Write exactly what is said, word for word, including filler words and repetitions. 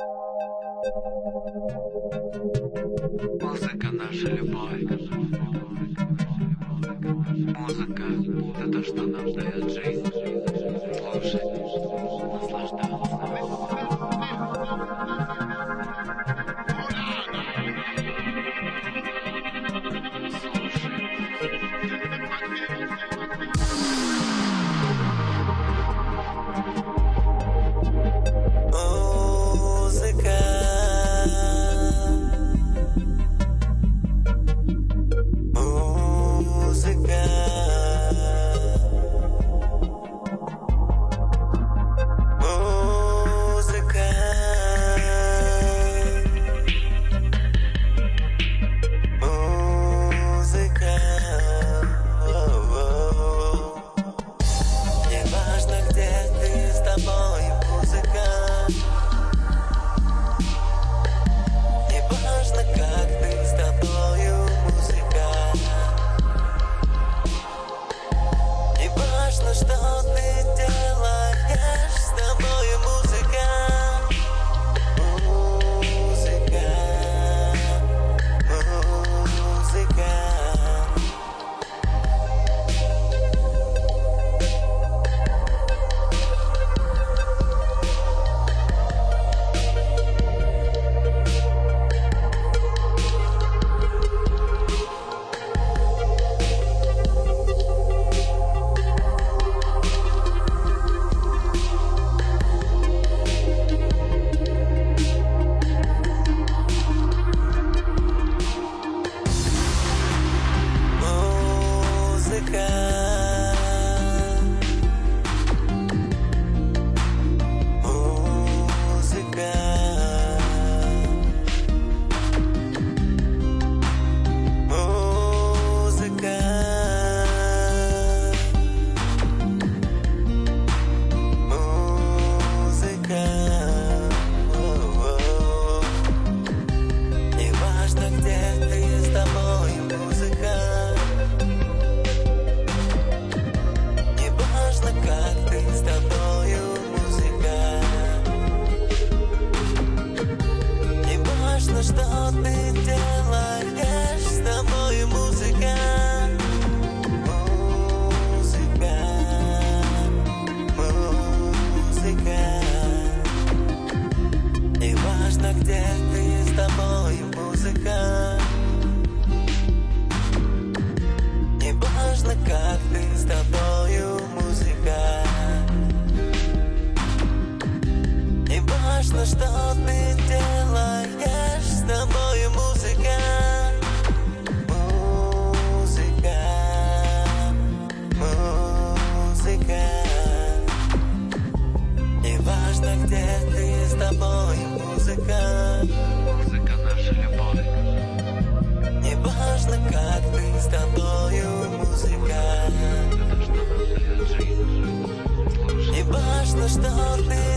Музыка наша любовь. Музыка — это то, что нам дает жизнь. Слушать, наслаждаться. Что ты делаешь, с тобой музыка, музыка, музыка. Не важно, где ты, с тобой музыка. Музыка наша любовь. Не важно, как ты, с тобою музыка. Это что нам дает жизнь. Слушай. Не важно, что ты